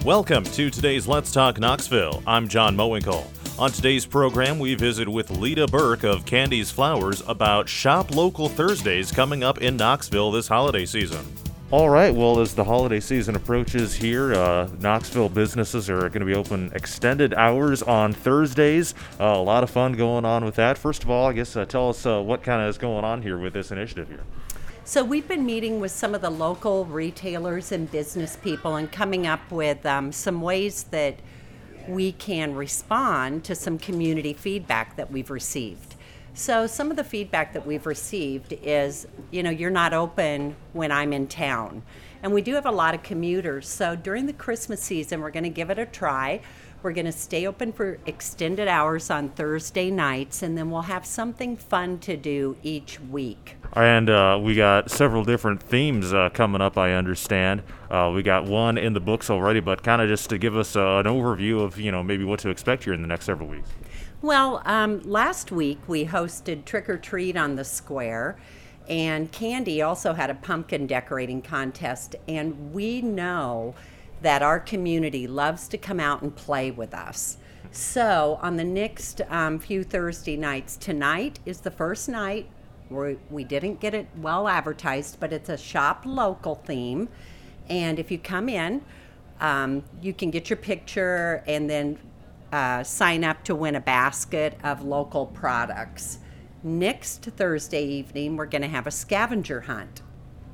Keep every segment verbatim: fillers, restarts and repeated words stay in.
Welcome to today's Let's Talk Knoxville. I'm John Mowinkle. On today's program, we visit with Lita Burke of Candy's Flowers about Shop Local Thursdays coming up in Knoxville this holiday season. All right, well, as the holiday season approaches here, uh, Knoxville businesses are going to be open extended hours on Thursdays. Uh, a lot of fun going on with that. First of all, I guess uh, tell us uh, what kind of is going on here with this initiative here. So we've been meeting with some of the local retailers and business people and coming up with um, some ways that we can respond to some community feedback that we've received. So some of the feedback that we've received is, you know, you're not open when I'm in town. And we do have a lot of commuters. So during the Christmas season, we're going to give it a try. We're going to stay open for extended hours on Thursday nights, and then we'll have something fun to do each week. And uh, we got several different themes uh, coming up, I understand. Uh, we got one in the books already, but kind of just to give us uh, an overview of, you know, maybe what to expect here in the next several weeks. Well, um, last week we hosted Trick or Treat on the Square, and Candy also had a pumpkin decorating contest, and we know that our community loves to come out and play with us. So on the next um, few Thursday nights, tonight is the first night. We're, we didn't get it well advertised, but it's a shop local theme. And if you come in, um, you can get your picture and then uh, sign up to win a basket of local products. Next Thursday evening, we're going to have a scavenger hunt.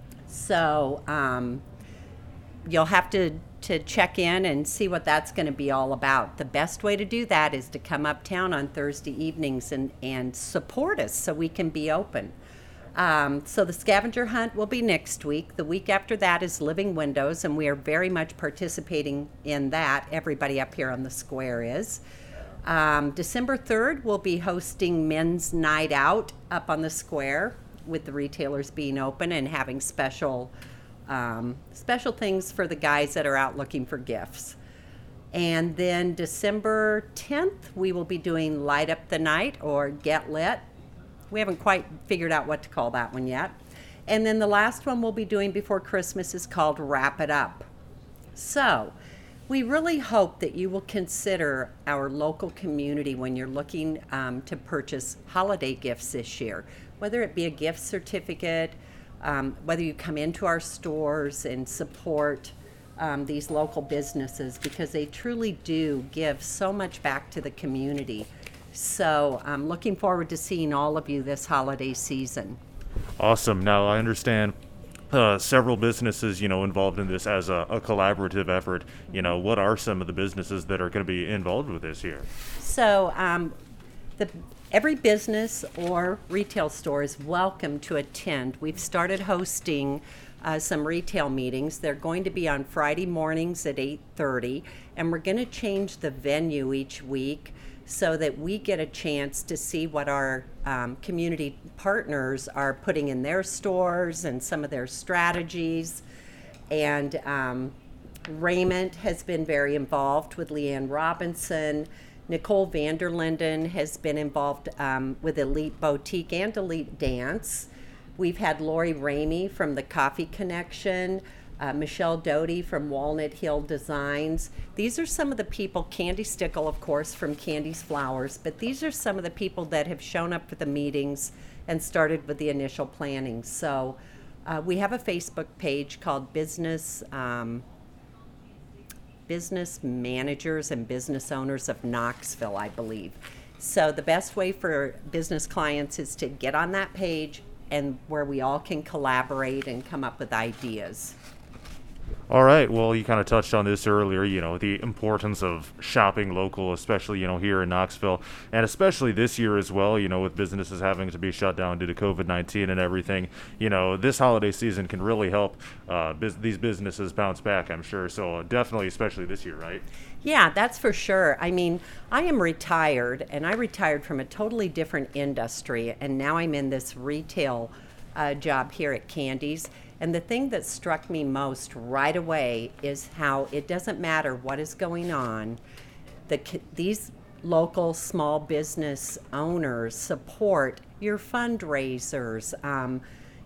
So um, you'll have to to check in and see what that's going to be all about. The best way to do that is to come uptown on Thursday evenings and, and support us so we can be open. Um, so the scavenger hunt will be next week. The week after that is Living Windows, and we are very much participating in that. Everybody up here on the square is. Um, December third, we'll be hosting Men's Night Out up on the square with the retailers being open and having special Um, special things for the guys that are out looking for gifts. And then December tenth, we will be doing Light Up the Night or Get Lit. We haven't quite figured out what to call that one yet. And then the last one we'll be doing before Christmas is called Wrap It Up. So we really hope that you will consider our local community when you're looking um, to purchase holiday gifts this year, whether it be a gift certificate, Um, whether you come into our stores and support um, these local businesses, because they truly do give so much back to the community. So I'm looking forward to seeing all of you this holiday season. Awesome. Now, I understand uh, several businesses, you know, involved in this as a, a collaborative effort. You know, what are some of the businesses that are going to be involved with this here? So um, the Every business or retail store is welcome to attend. We've started hosting uh, some retail meetings. They're going to be on Friday mornings at eight thirty, and we're going to change the venue each week so that we get a chance to see what our um, community partners are putting in their stores and some of their strategies. And um, Raymond has been very involved with Leanne Robinson. Nicole Vanderlinden has been involved um, with Elite Boutique and Elite Dance. We've had Lori Ramey from the Coffee Connection, uh, Michelle Doty from Walnut Hill Designs. These are some of the people, Candy Stickle, of course, from Candy's Flowers, but these are some of the people that have shown up for the meetings and started with the initial planning. So uh, we have a Facebook page called Business um, Business Managers and Business Owners of Knoxville, I believe. So the best way for business clients is to get on that page, and where we all can collaborate and come up with ideas. All right. Well, you kind of touched on this earlier, you know, the importance of shopping local, especially, you know, here in Knoxville, and especially this year as well, you know, with businesses having to be shut down due to covid nineteen and everything. You know, this holiday season can really help uh, biz- these businesses bounce back, I'm sure. So definitely, especially this year, right? Yeah, that's for sure. I mean, I am retired, and I retired from a totally different industry, and now I'm in this retail uh, job here at Candy's. And the thing that struck me most right away is how it doesn't matter what is going on. The, these local small business owners support your fundraisers. Um,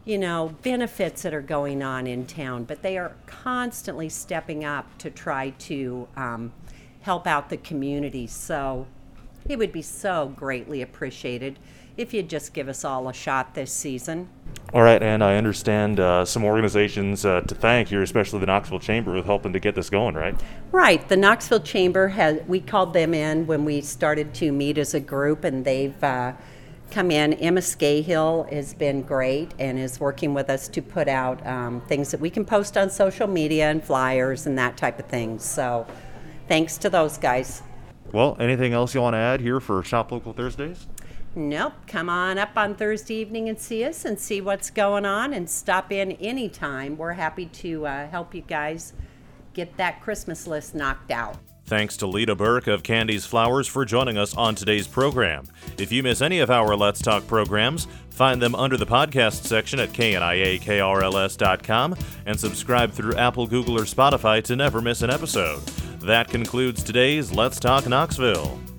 you know, benefits that are going on in town, but they are constantly stepping up to try to um, help out the community. So it would be so greatly appreciated if you'd just give us all a shot this season. All right, and I understand uh, some organizations uh, to thank here, especially the Knoxville Chamber, with helping to get this going, right? Right. The Knoxville Chamber, has we called them in when we started to meet as a group, and they've uh, come in. Emma Scahill has been great and is working with us to put out um, things that we can post on social media and flyers and that type of thing. So thanks to those guys. Well, anything else you want to add here for Shop Local Thursdays? Nope. Come on up on Thursday evening and see us and see what's going on, and stop in anytime. We're happy to uh, help you guys get that Christmas list knocked out. Thanks to Lita Burke of Candy's Flowers for joining us on today's program. If you miss any of our Let's Talk programs, find them under the podcast section at K N I A K R L S dot com and subscribe through Apple, Google, or Spotify to never miss an episode. That concludes today's Let's Talk Knoxville.